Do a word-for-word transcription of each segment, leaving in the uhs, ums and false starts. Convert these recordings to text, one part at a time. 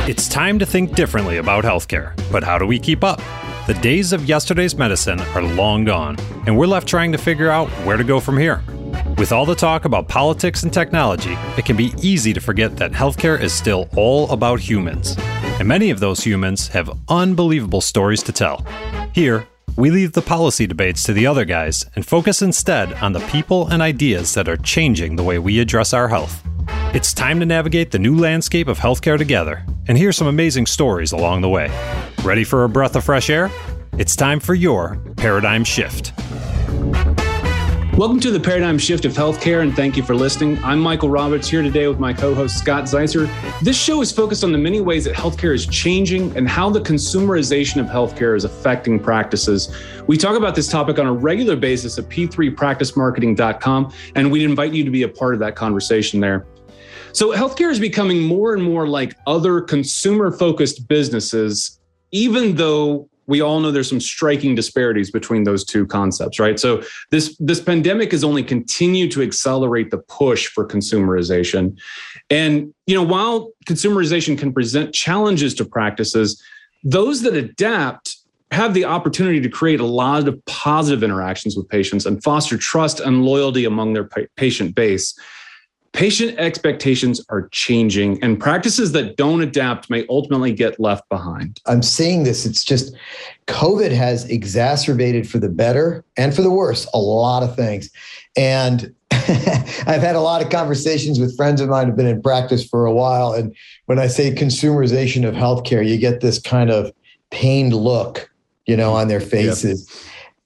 It's time to think differently about healthcare, but how do we keep up? The days of yesterday's medicine are long gone, and we're left trying to figure out where to go from here. With all the talk about politics and technology, it can be easy to forget that healthcare is still all about humans. And many of those humans have unbelievable stories to tell. Here, we leave the policy debates to the other guys and focus instead on the people and ideas that are changing the way we address our health. It's time to navigate the new landscape of healthcare together and hear some amazing stories along the way. Ready for a breath of fresh air? It's time for your Paradigm Shift. Welcome to the Paradigm Shift of Healthcare, and thank you for listening. I'm Michael Roberts, here today with my co-host Scott Zeitzer. This show is focused on the many ways that healthcare is changing and how the consumerization of healthcare is affecting practices. We talk about this topic on a regular basis at p three practice marketing dot com, and we'd invite you to be a part of that conversation there. So healthcare is becoming more and more like other consumer-focused businesses, even though we all know there's some striking disparities between those two concepts, right? So this, this pandemic has only continued to accelerate the push for consumerization. And, you know, while consumerization can present challenges to practices, those that adapt have the opportunity to create a lot of positive interactions with patients and foster trust and loyalty among their pa- patient base. Patient expectations are changing, and practices that don't adapt may ultimately get left behind. I'm saying this, it's just COVID has exacerbated for the better and for the worse a lot of things. And I've had a lot of conversations with friends of mine who've been in practice for a while. And when I say consumerization of healthcare, you get this kind of pained look, you know, on their faces. Yep.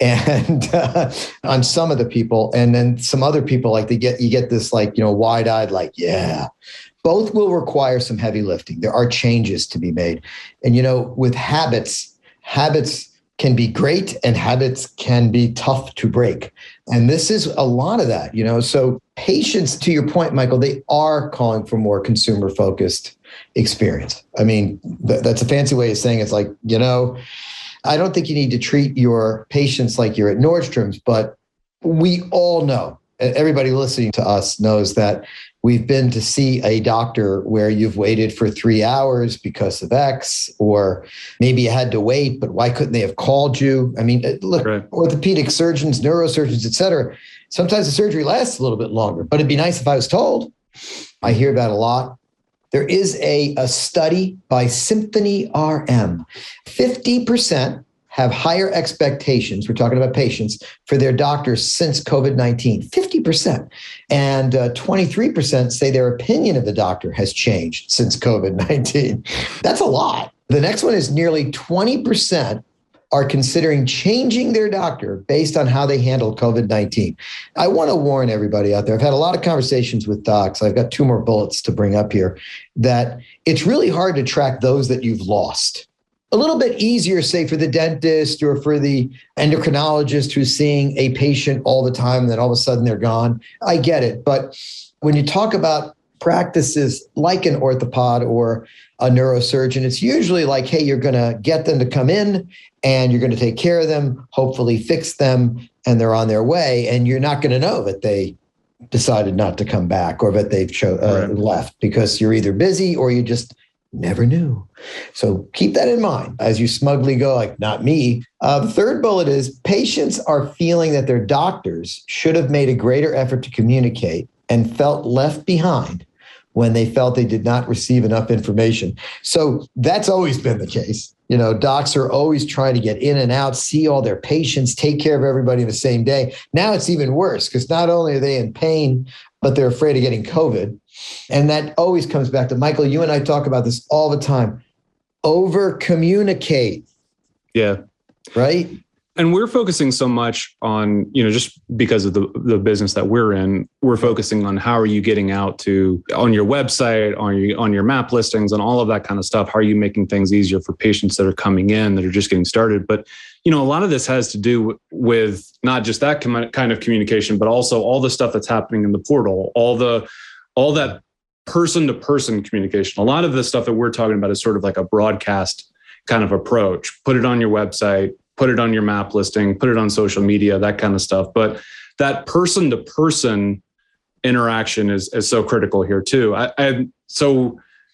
And uh, on some of the people, and then some other people, like they get, you get this like, you know, wide-eyed, like, yeah, both will require some heavy lifting. There are changes to be made. And, you know, with habits, habits can be great and habits can be tough to break. And this is a lot of that, you know, so patients, to your point, Michael, they are calling for more consumer-focused experience. I mean, th- that's a fancy way of saying it's like, you know, I don't think you need to treat your patients like you're at Nordstrom's, but we all know, everybody listening to us knows that we've been to see a doctor where you've waited for three hours because of X, or maybe you had to wait, but why couldn't they have called you? I mean, look, right. Orthopedic surgeons, neurosurgeons, et cetera, sometimes the surgery lasts a little bit longer, but it'd be nice if I was told. I hear that a lot. There is a, a study by Symphony R M. fifty percent have higher expectations, we're talking about patients, for their doctors since COVID nineteen, fifty percent. And uh, twenty-three percent say their opinion of the doctor has changed since COVID nineteen. That's a lot. The next one is nearly twenty percent are considering changing their doctor based on how they handled COVID nineteen. I want to warn everybody out there. I've had a lot of conversations with docs. I've got two more bullets to bring up here, that it's really hard to track those that you've lost. A little bit easier, say, for the dentist or for the endocrinologist who's seeing a patient all the time, and then all of a sudden they're gone. I get it. But when you talk about practices like an orthopod or a neurosurgeon, it's usually like, hey, you're going to get them to come in and you're going to take care of them, hopefully fix them, and they're on their way. And you're not going to know that they decided not to come back or that they've cho- uh, right. left, because you're either busy or you just never knew. So keep that in mind as you smugly go, like, not me. Uh, the third bullet is patients are feeling that their doctors should have made a greater effort to communicate and felt left behind when they felt they did not receive enough information. So that's always been the case. You know, docs are always trying to get in and out, see all their patients, take care of everybody in the same day. Now it's even worse, because not only are they in pain, but they're afraid of getting COVID. And that always comes back to, Michael, you and I talk about this all the time. Over communicate. Yeah. Right? And we're focusing so much on, you know, just because of the, the business that we're in, we're focusing on how are you getting out to on your website, on your, on your map listings, and all of that kind of stuff. How are you making things easier for patients that are coming in, that are just getting started? But, you know, a lot of this has to do with not just that com- kind of communication, but also all the stuff that's happening in the portal, all the, all that person-to-person communication. A lot of the stuff that we're talking about is sort of like a broadcast kind of approach. Put it on your website, put it on your map listing, put it on social media, that kind of stuff. But that person-to-person interaction is, is so critical here too. I, I so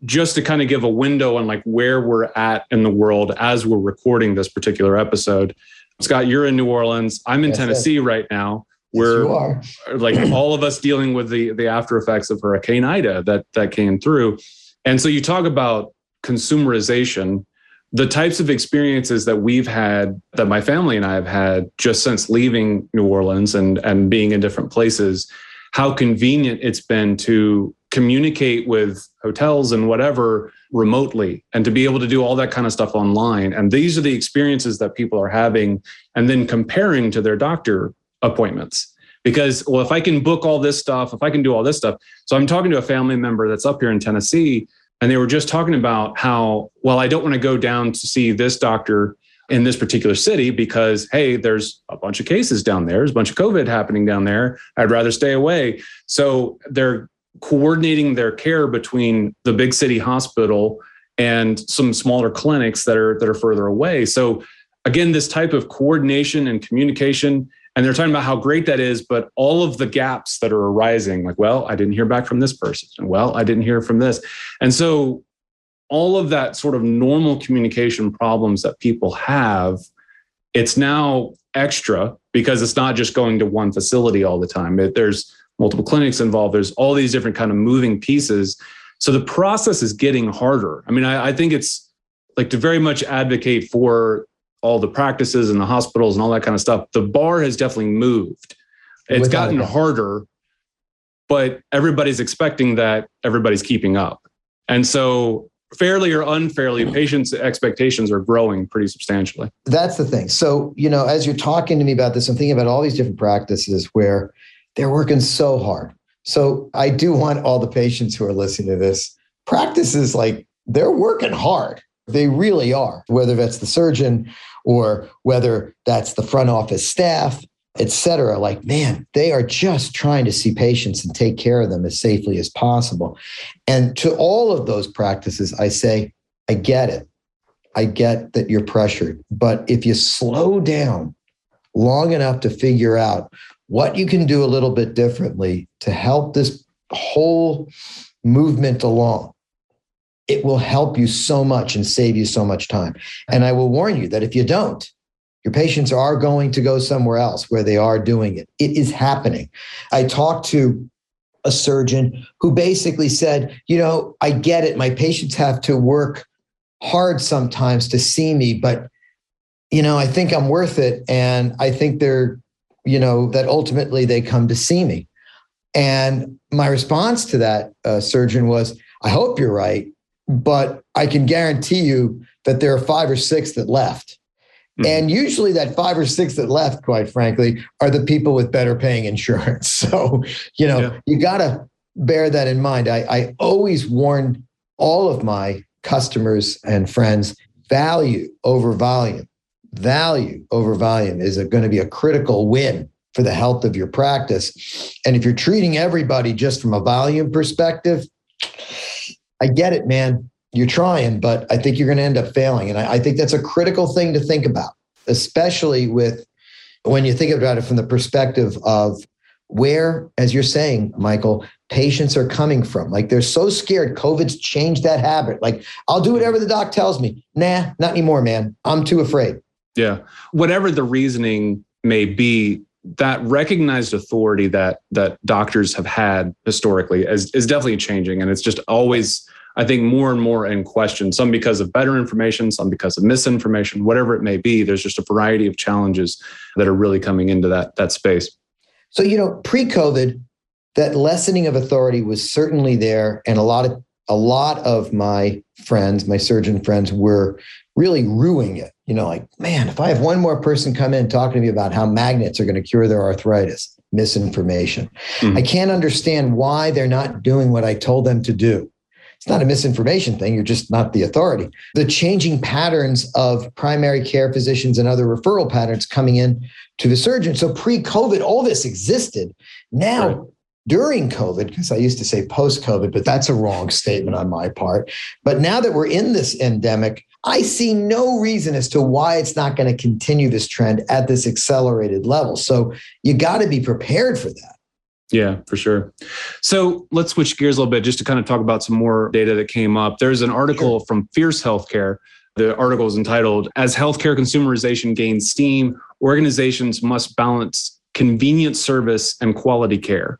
just to kind of give a window on like where we're at in the world as we're recording this particular episode. Scott, you're in New Orleans. I'm in yes, Tennessee yes. right now. We're yes, like all of us dealing with the, the after effects of Hurricane Ida that, that came through. And so you talk about consumerization, the types of experiences that we've had, that my family and I have had just since leaving New Orleans and, and being in different places, how convenient it's been to communicate with hotels and whatever remotely and to be able to do all that kind of stuff online. And these are the experiences that people are having and then comparing to their doctor appointments. Because, well, if I can book all this stuff, if I can do all this stuff. So I'm talking to a family member that's up here in Tennessee, and they were just talking about how, well, I don't want to go down to see this doctor in this particular city because, hey, there's a bunch of cases down there. There's a bunch of COVID happening down there. I'd rather stay away. So they're coordinating their care between the big city hospital and some smaller clinics that are that are further away. So again, this type of coordination and communication, and they're talking about how great that is, but all of the gaps that are arising, like, well, I didn't hear back from this person. And well, I didn't hear from this. And so all of that sort of normal communication problems that people have, it's now extra because it's not just going to one facility all the time. It, there's multiple clinics involved. There's all these different kind of moving pieces. So the process is getting harder. I mean, I, I think it's like to very much advocate for all the practices and the hospitals and all that kind of stuff. The bar has definitely moved. It's Without gotten harder, but everybody's expecting that everybody's keeping up. And so fairly or unfairly, patients' expectations are growing pretty substantially. That's the thing. So, you know, as you're talking to me about this, I'm thinking about all these different practices where they're working so hard. So I do want all the patients who are listening to this, practices like they're working hard. They really are, whether that's the surgeon or whether that's the front office staff, et cetera. Like, man, they are just trying to see patients and take care of them as safely as possible. And to all of those practices, I say, I get it. I get that you're pressured. But if you slow down long enough to figure out what you can do a little bit differently to help this whole movement along, it will help you so much and save you so much time. And I will warn you that if you don't, your patients are going to go somewhere else where they are doing it. It is happening. I talked to a surgeon who basically said, you know, I get it. My patients have to work hard sometimes to see me, but, you know, I think I'm worth it. And I think they're, you know, that ultimately they come to see me. And my response to that uh, surgeon was, I hope you're right, but I can guarantee you that there are five or six that left. Mm-hmm. And usually that five or six that left, quite frankly, are the people with better paying insurance. So, you know, yeah. you got to bear that in mind. I, I always warn all of my customers and friends, value over volume. Value over volume is going to be a critical win for the health of your practice. And if you're treating everybody just from a volume perspective, I get it, man. You're trying, but I think you're going to end up failing. And I, I think that's a critical thing to think about, especially with when you think about it from the perspective of where, as you're saying, Michael, patients are coming from. Like they're so scared COVID's changed that habit. Like, I'll do whatever the doc tells me. Nah, not anymore, man. I'm too afraid. Yeah. Whatever the reasoning may be, that recognized authority that that doctors have had historically is, is definitely changing. And it's just always, I think, more and more in question, some because of better information, some because of misinformation, whatever it may be. There's just a variety of challenges that are really coming into that, that space. So, you know, pre-COVID, that lessening of authority was certainly there. And a lot of a lot of my friends, my surgeon friends, were really ruining it. You know, like, man, if I have one more person come in talking to me about how magnets are going to cure their arthritis, misinformation. Mm-hmm. I can't understand why they're not doing what I told them to do. It's not a misinformation thing. You're just not the authority. The changing patterns of primary care physicians and other referral patterns coming in to the surgeon. So pre-COVID, all this existed. Now, right. During COVID, because I used to say post-COVID, but that's a wrong statement on my part. But now that we're in this endemic, I see no reason as to why it's not going to continue this trend at this accelerated level. So you got to be prepared for that. Yeah, for sure. So let's switch gears a little bit just to kind of talk about some more data that came up. There's an article sure. from Fierce Healthcare. The article is entitled, "As Healthcare Consumerization Gains Steam, Organizations Must Balance Convenient Service and Quality Care."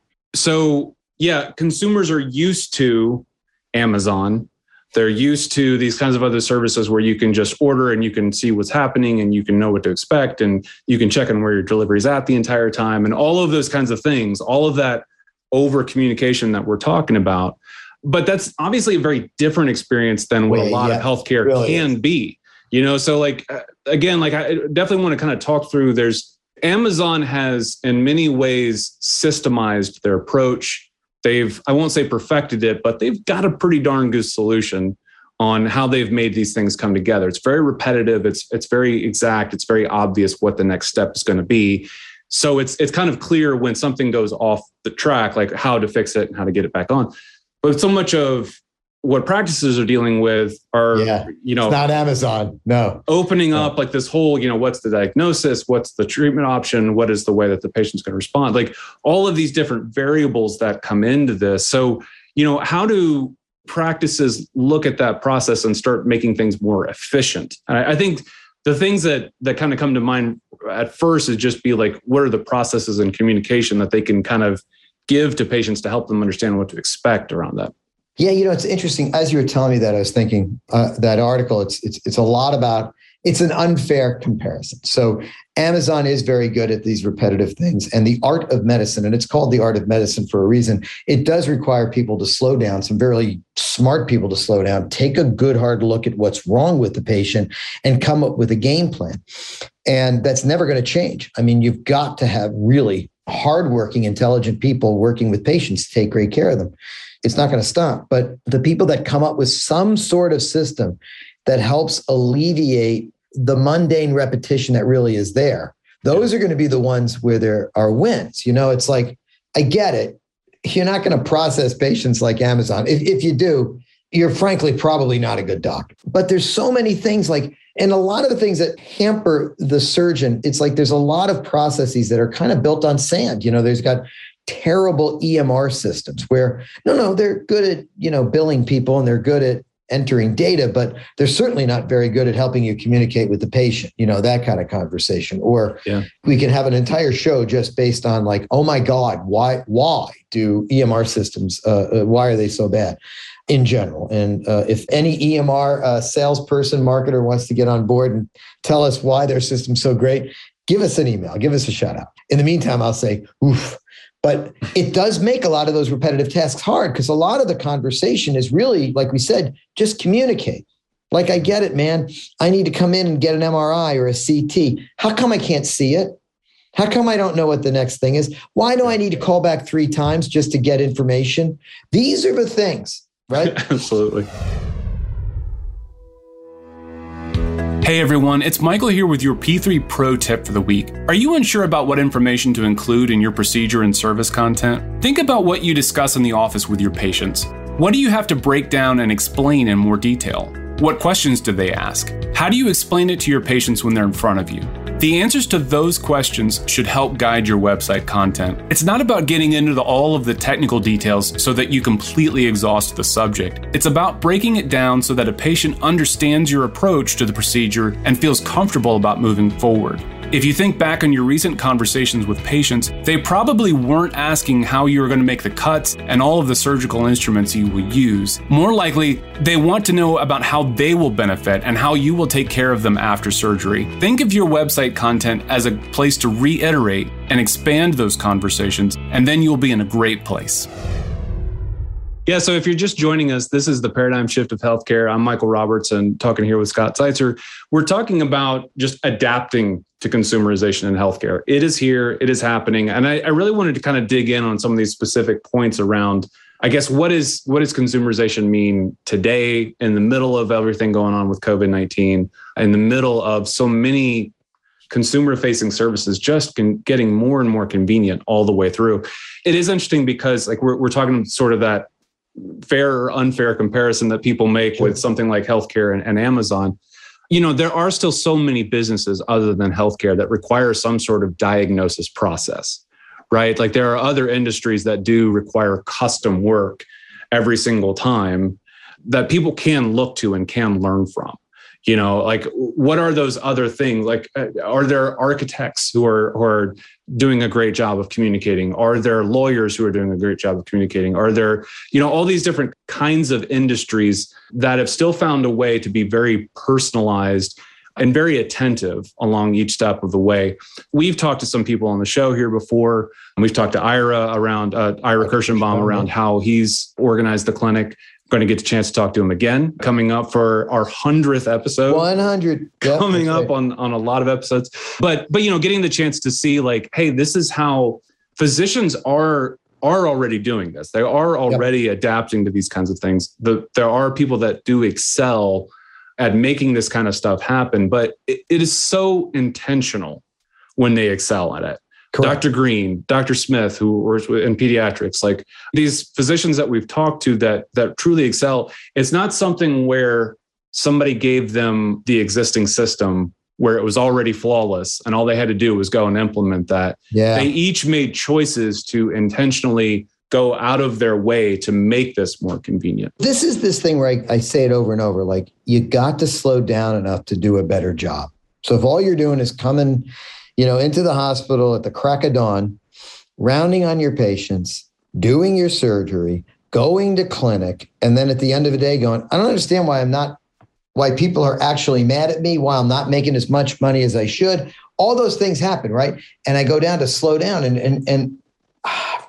So yeah, consumers are used to Amazon. They're used to these kinds of other services where you can just order and you can see what's happening and you can know what to expect and you can check on where your delivery is at the entire time and all of those kinds of things, all of that over communication that we're talking about. But that's obviously a very different experience than what well, a lot yeah, of healthcare really can is. be, you know? So like, again, like I definitely want to kind of talk through, there's Amazon has in many ways systemized their approach. They've, I won't say perfected it, but they've got a pretty darn good solution on how they've made these things come together. It's very repetitive. It's it's very exact. It's very obvious what the next step is going to be. So it's it's kind of clear when something goes off the track, like how to fix it and how to get it back on. But so much of what practices are dealing with are, yeah, you know, it's not Amazon, no. Opening no. up like this whole, you know, what's the diagnosis? What's the treatment option? What is the way that the patient's going to respond? Like all of these different variables that come into this. So, you know, how do practices look at that process and start making things more efficient? I, I think the things that that kind of come to mind at first is just be like, what are the processes and communication that they can kind of give to patients to help them understand what to expect around that? Yeah, you know, it's interesting. As you were telling me that, I was thinking uh, that article, it's, it's, it's a lot about, it's an unfair comparison. So Amazon is very good at these repetitive things and the art of medicine, and it's called the art of medicine for a reason. It does require people to slow down, some very smart people to slow down, take a good hard look at what's wrong with the patient and come up with a game plan. And that's never going to change. I mean, you've got to have really hardworking, intelligent people working with patients to take great care of them. It's not going to stop. But the people that come up with some sort of system that helps alleviate the mundane repetition that really is there, those are going to be the ones where there are wins. You know, it's like, I get it. You're not going to process patients like Amazon. If, if you do, you're frankly probably not a good doctor. But there's so many things like, and a lot of the things that hamper the surgeon, it's like there's a lot of processes that are kind of built on sand. You know, there's got terrible E M R systems where, no, no, they're good at, you know, billing people and they're good at entering data, but they're certainly not very good at helping you communicate with the patient, you know, that kind of conversation. Or yeah. we can have an entire show just based on like, oh my God, why, why do E M R systems, uh, uh, why are they so bad in general? And uh, if any E M R uh, salesperson, marketer wants to get on board and tell us why their system's so great, give us an email, give us a shout out. In the meantime, I'll say, oof. But it does make a lot of those repetitive tasks hard because a lot of the conversation is really, like we said, just communicate. Like, I get it, man. I need to come in and get an M R I or a C T. How come I can't see it? How come I don't know what the next thing is? Why do I need to call back three times just to get information? These are the things, right? Absolutely. Hey everyone, it's Michael here with your P three Pro tip for the week. Are you unsure about what information to include in your procedure and service content? Think about what you discuss in the office with your patients. What do you have to break down and explain in more detail? What questions do they ask? How do you explain it to your patients when they're in front of you? The answers to those questions should help guide your website content. It's not about getting into the, all of the technical details so that you completely exhaust the subject. It's about breaking it down so that a patient understands your approach to the procedure and feels comfortable about moving forward. If you think back on your recent conversations with patients, they probably weren't asking how you were going to make the cuts and all of the surgical instruments you will use. More likely, they want to know about how they will benefit and how you will take care of them after surgery. Think of your website content as a place to reiterate and expand those conversations, and then you'll be in a great place. Yeah, so if you're just joining us, this is the Paradigm Shift of Healthcare. I'm Michael Robertson, talking here with Scott Zeitzer. We're talking about just adapting to consumerization in healthcare. It is here, it is happening. And I, I really wanted to kind of dig in on some of these specific points around, I guess, what is what does consumerization mean today in the middle of everything going on with COVID nineteen, in the middle of so many consumer-facing services just can, getting more and more convenient all the way through. It is interesting because like we're we're talking sort of that fair or unfair comparison that people make with something like healthcare and, and Amazon. You know, there are still so many businesses other than healthcare that require some sort of diagnosis process, right? Like there are other industries that do require custom work every single time that people can look to and can learn from. You know, like what are those other things? Like, are there architects who are who are doing a great job of communicating? Are there lawyers who are doing a great job of communicating? Are there, you know, all these different kinds of industries that have still found a way to be very personalized and very attentive along each step of the way. We've talked to some people on the show here before. We've talked to Ira around, uh, Ira Kirschenbaum around how he's organized the clinic. Going to get the chance to talk to him again coming up for our hundredth episode. one hundred Yep, coming up right. on, on a lot of episodes. But, but, you know, getting the chance to see like, hey, this is how physicians are, are already doing this. They are already yep. adapting to these kinds of things. The, there are people that do excel at making this kind of stuff happen, but it, it is so intentional when they excel at it. Correct. Doctor Green, Doctor Smith, who works in pediatrics, like these physicians that we've talked to that that truly excel, it's not something where somebody gave them the existing system where it was already flawless and all they had to do was go and implement that. Yeah. They each made choices to intentionally go out of their way to make this more convenient. This is this thing where I, I say it over and over, like you got to slow down enough to do a better job. So if all you're doing is coming, you know, into the hospital at the crack of dawn, rounding on your patients, doing your surgery, going to clinic, and then at the end of the day going, I don't understand why I'm not, why people are actually mad at me, why I'm not making as much money as I should. All those things happen, right? And I go down to slow down and, and, and ah,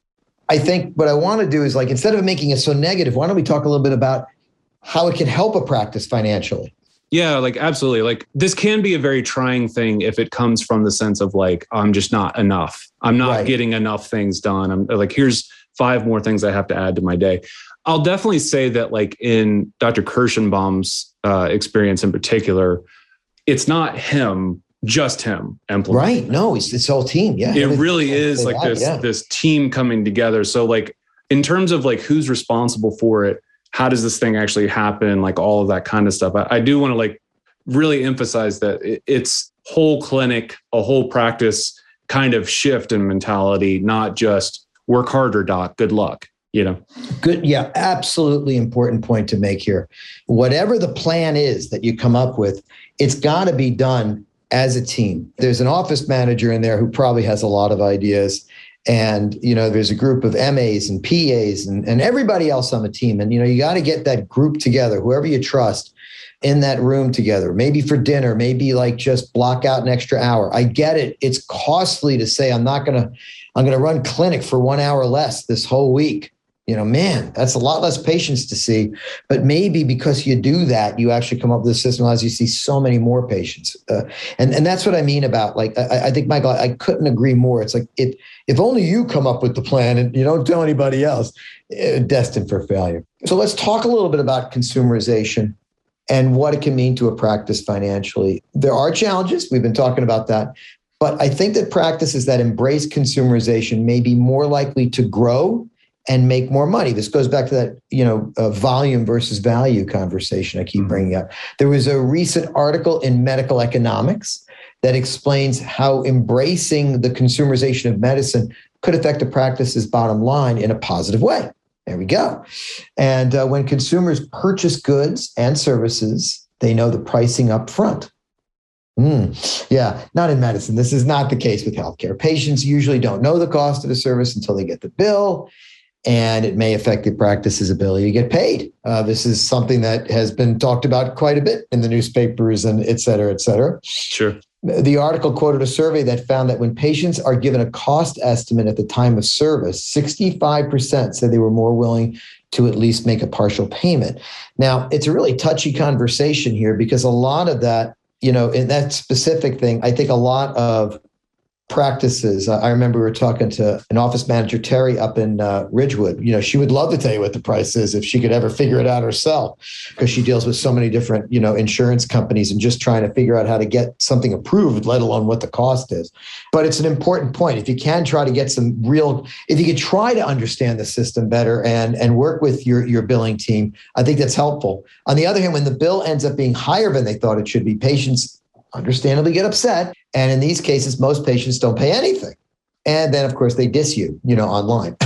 I think what I want to do is like, instead of making it so negative, why don't we talk a little bit about how it can help a practice financially? Yeah, like absolutely. Like this can be a very trying thing if it comes from the sense of like, I'm just not enough. I'm not right. getting enough things done. I'm like, here's five more things I have to add to my day. I'll definitely say that like in Doctor Kirschenbaum's uh, experience in particular, it's not him, just him implementing. Right. No, it's this whole team. Yeah. It really is like this, yeah. this team coming together. So like in terms of like who's responsible for it, how does this thing actually happen? Like all of that kind of stuff. I, I do want to like really emphasize that it, it's whole clinic, a whole practice kind of shift in mentality, not just work harder, doc, good luck, you know? Good. Yeah, absolutely important point to make here. Whatever the plan is that you come up with, it's got to be done as a team. There's an office manager in there who probably has a lot of ideas. And, you know, there's a group of M As and P As and, and everybody else on the team. And, you know, you got to get that group together, whoever you trust, in that room together, maybe for dinner, maybe like just block out an extra hour. I get it. It's costly to say, I'm not going to, I'm going to run clinic for one hour less this whole week. You know, man, that's a lot less patients to see. But maybe because you do that, you actually come up with a system as you see so many more patients. Uh, and, and that's what I mean about like, I, I think, Michael, I couldn't agree more. It's like, it, if only you come up with the plan and you don't tell anybody else, uh, destined for failure. So let's talk a little bit about consumerization and what it can mean to a practice financially. There are challenges. We've been talking about that. But I think that practices that embrace consumerization may be more likely to grow and make more money. This goes back to that, you know, uh, volume versus value conversation I keep mm-hmm. bringing up. There was a recent article in Medical Economics that explains how embracing the consumerization of medicine could affect a practice's bottom line in a positive way. There we go. And uh, when consumers purchase goods and services, they know the pricing up front. Mm, yeah, not in medicine. This is not the case with healthcare. Patients usually don't know the cost of a service until they get the bill, and it may affect the practice's ability to get paid. Uh, this is something that has been talked about quite a bit in the newspapers and et cetera, et cetera. Sure. The article quoted a survey that found that when patients are given a cost estimate at the time of service, sixty-five percent said they were more willing to at least make a partial payment. Now, it's a really touchy conversation here because a lot of that, you know, in that specific thing, I think a lot of practices. I remember we were talking to an office manager, Terry, up in uh, Ridgewood. You know, she would love to tell you what the price is if she could ever figure it out herself, because she deals with so many different, you know, insurance companies and just trying to figure out how to get something approved, let alone what the cost is. But it's an important point. If you can try to get some real, if you could try to understand the system better and, and work with your, your billing team, I think that's helpful. On the other hand, when the bill ends up being higher than they thought it should be, patients understandably get upset. And in these cases, most patients don't pay anything. And then, of course, they diss you, you know, online.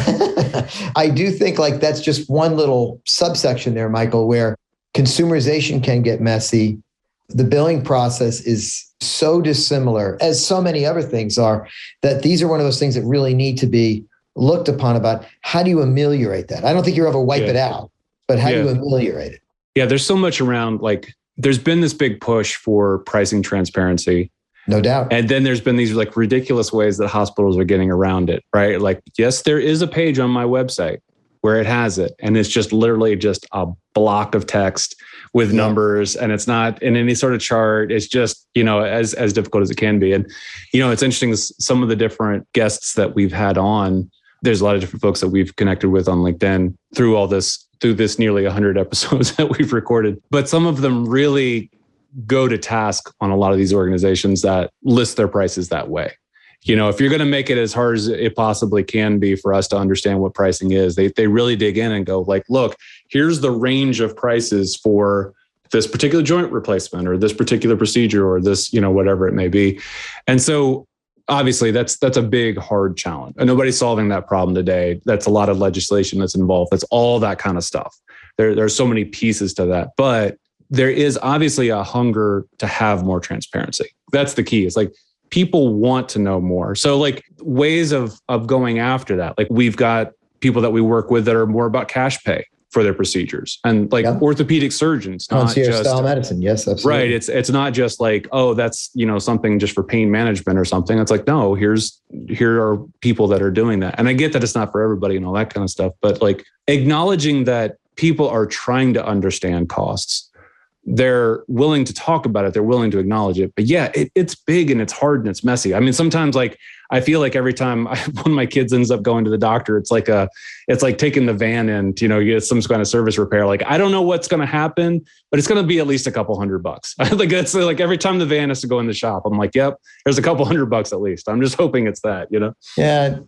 I do think like that's just one little subsection there, Michael, where consumerization can get messy. The billing process is so dissimilar, as so many other things are, that these are one of those things that really need to be looked upon about how do you ameliorate that? I don't think you ever wipe yeah. it out, but how yeah. do you ameliorate it? Yeah, there's so much around, like, there's been this big push for pricing transparency. No doubt. And then there's been these like ridiculous ways that hospitals are getting around it, right? Like, yes, there is a page on my website where it has it. And it's just literally just a block of text with yeah. numbers. And it's not in any sort of chart. It's just, you know, as, as difficult as it can be. And, you know, it's interesting, some of the different guests that we've had on, there's a lot of different folks that we've connected with on LinkedIn through all this, through this nearly one hundred episodes that we've recorded. But some of them really go to task on a lot of these organizations that list their prices that way. You know, if you're going to make it as hard as it possibly can be for us to understand what pricing is, they they really dig in and go like, look, here's the range of prices for this particular joint replacement or this particular procedure or this, you know, whatever it may be. And so obviously that's that's a big, hard challenge. And nobody's solving that problem today. That's a lot of legislation that's involved. That's all that kind of stuff. There, there are so many pieces to that. But there is obviously a hunger to have more transparency. That's the key. It's like people want to know more. So like ways of, of going after that, like we've got people that we work with that are more about cash pay for their procedures and like yep. orthopedic surgeons. Concierge style medicine. Yes, absolutely. Right. It's it's not just like, oh, that's, you know, something just for pain management or something. It's like, no, here's here are people that are doing that. And I get that it's not for everybody and all that kind of stuff, but like acknowledging that people are trying to understand costs. They're willing to talk about it. They're willing to acknowledge it. But yeah, it, it's big and it's hard and it's messy. I mean, sometimes like I feel like every time I, one of my kids ends up going to the doctor, it's like a, it's like taking the van in to, you know, get some kind of service repair. Like, I don't know what's going to happen, but it's going to be at least a couple hundred bucks. Like that's like every time the van has to go in the shop, I'm like, yep, there's a couple hundred bucks at least. I'm just hoping it's that, you know? Yeah.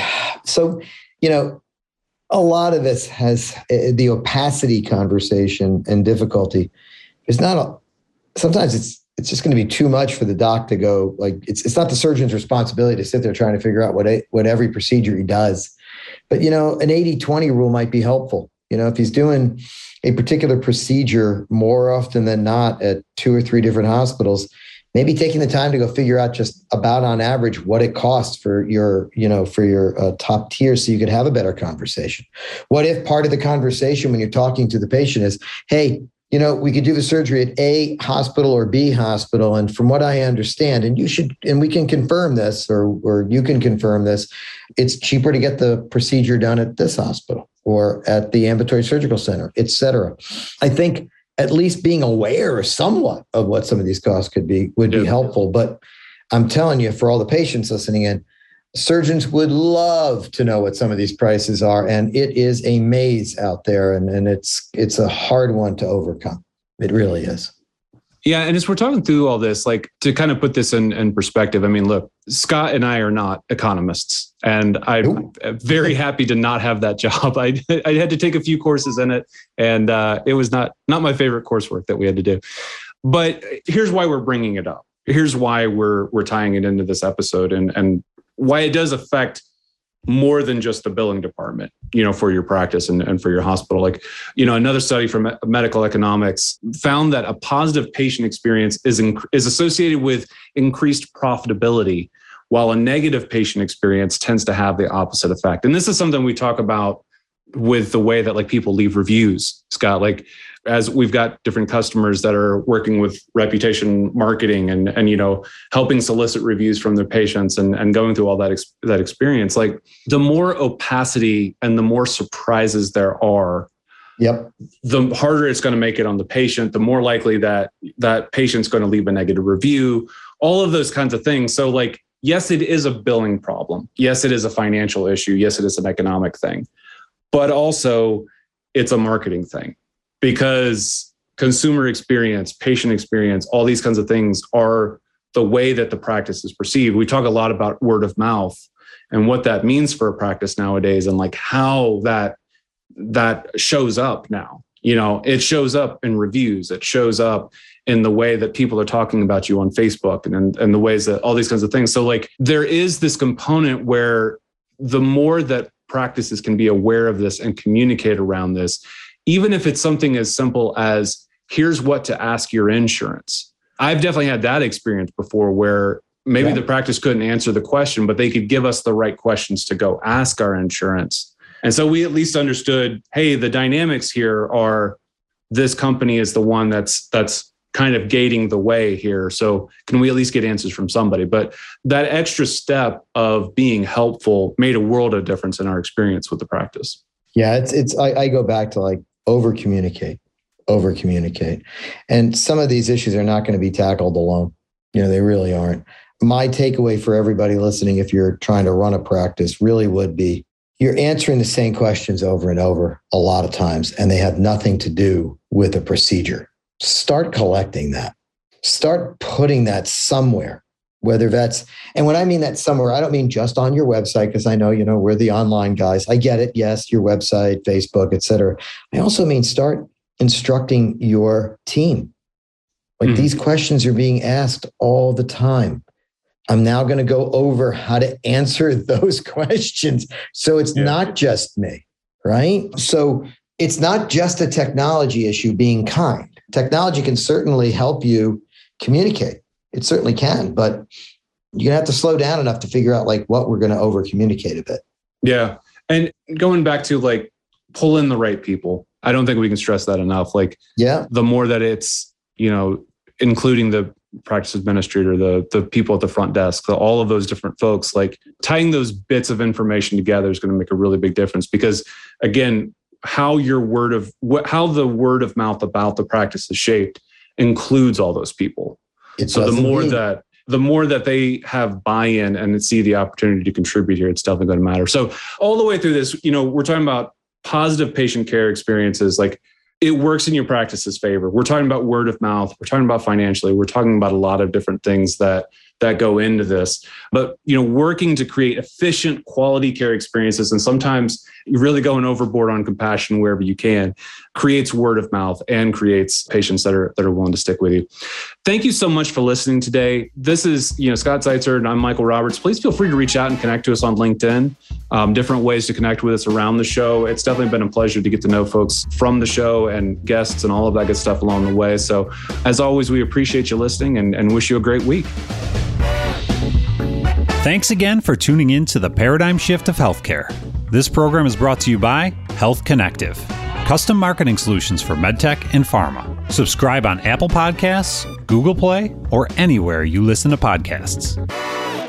So, you know, a lot of this has the opacity conversation and difficulty. It's not a, sometimes it's, it's just going to be too much for the doc to go like, it's, it's not the surgeon's responsibility to sit there trying to figure out what, a, what every procedure he does. But, you know, an eighty twenty rule might be helpful. You know, if he's doing a particular procedure more often than not at two or three different hospitals, maybe taking the time to go figure out just about on average what it costs for your, you know, for your uh, top tier so you could have a better conversation. What if part of the conversation when you're talking to the patient is, hey, you know, we could do the surgery at A hospital or B hospital. And from what I understand, and you should, and we can confirm this, or, or you can confirm this, it's cheaper to get the procedure done at this hospital or at the ambulatory surgical center, et cetera. I think at least being aware somewhat of what some of these costs could be would be helpful. But I'm telling you, for all the patients listening in, surgeons would love to know what some of these prices are. And it is a maze out there. And, and it's it's a hard one to overcome. It really is. Yeah. And as we're talking through all this, like to kind of put this in, in perspective, I mean, look, Scott and I are not economists. And I'm Ooh. very happy to not have that job. I I had to take a few courses in it. And uh, it was not, not my favorite coursework that we had to do. But here's why we're bringing it up. Here's why we're we're tying it into this episode and and why it does affect more than just the billing department, you know, for your practice and, and for your hospital. Like, you know, another study from medical economics found that a positive patient experience is, in, is associated with increased profitability, while a negative patient experience tends to have the opposite effect. And this is something we talk about with the way that like people leave reviews, Scott, like as we've got different customers that are working with reputation marketing and, and, you know, helping solicit reviews from their patients and, and going through all that, ex- that experience, like the more opacity and the more surprises there are, yep, the harder it's going to make it on the patient, the more likely that that patient's going to leave a negative review, all of those kinds of things. So like, yes, it is a billing problem. Yes, it is a financial issue. Yes, it is an economic thing, but also it's a marketing thing. Because consumer experience, patient experience, all these kinds of things are the way that the practice is perceived. We talk a lot about word of mouth and what that means for a practice nowadays and like how that that shows up now. You know, it shows up in reviews. It shows up in the way that people are talking about you on Facebook and, and, and the ways that all these kinds of things. So like there is this component where the more that practices can be aware of this and communicate around this, even if it's something as simple as here's what to ask your insurance. I've definitely had that experience before where maybe yeah. the practice couldn't answer the question, but they could give us the right questions to go ask our insurance. And so we at least understood, hey, the dynamics here are this company is the one that's that's kind of gating the way here. So can we at least get answers from somebody? But that extra step of being helpful made a world of difference in our experience with the practice. Yeah, it's it's I, I go back to like over communicate, over communicate. And some of these issues are not going to be tackled alone. You know, they really aren't. My takeaway for everybody listening, if you're trying to run a practice, really would be you're answering the same questions over and over a lot of times, and they have nothing to do with a procedure. Start collecting that. Start putting that somewhere, whether that's, and when I mean that somewhere, I don't mean just on your website, because I know, you know, we're the online guys. I get it. Yes, your website, Facebook, et cetera. I also mean start instructing your team. Like mm-hmm. these questions are being asked all the time. I'm now going to go over how to answer those questions. So it's yeah. not just me, right? So it's not just a technology issue being kind. Technology can certainly help you communicate. It certainly can, but you're going to have to slow down enough to figure out like what we're going to over communicate a bit. Yeah. And going back to like pull in the right people. I don't think we can stress that enough. Like yeah, the more that it's, you know, including the practice administrator, the the people at the front desk, the, all of those different folks, like tying those bits of information together is going to make a really big difference. Because again, how your word of what, how the word of mouth about the practice is shaped includes all those people. It so the more mean. that the more that they have buy-in and see the opportunity to contribute here, it's definitely going to matter. So all the way through this, you know, we're talking about positive patient care experiences, like it works in your practice's favor. We're talking about word of mouth. We're talking about financially. We're talking about a lot of different things that that go into this. But, you know, working to create efficient quality care experiences, and sometimes you're really going overboard on compassion wherever you can, creates word of mouth and creates patients that are that are willing to stick with you. Thank you so much for listening today. This is, you know, Scott Zeitzer and I'm Michael Roberts. Please feel free to reach out and connect to us on LinkedIn. Um, different ways to connect with us around the show. It's definitely been a pleasure to get to know folks from the show and guests and all of that good stuff along the way. So as always, we appreciate you listening and, and wish you a great week. Thanks again for tuning in to the Paradigm Shift of Healthcare. This program is brought to you by Health Connective, custom marketing solutions for medtech and pharma. Subscribe on Apple Podcasts, Google Play, or anywhere you listen to podcasts.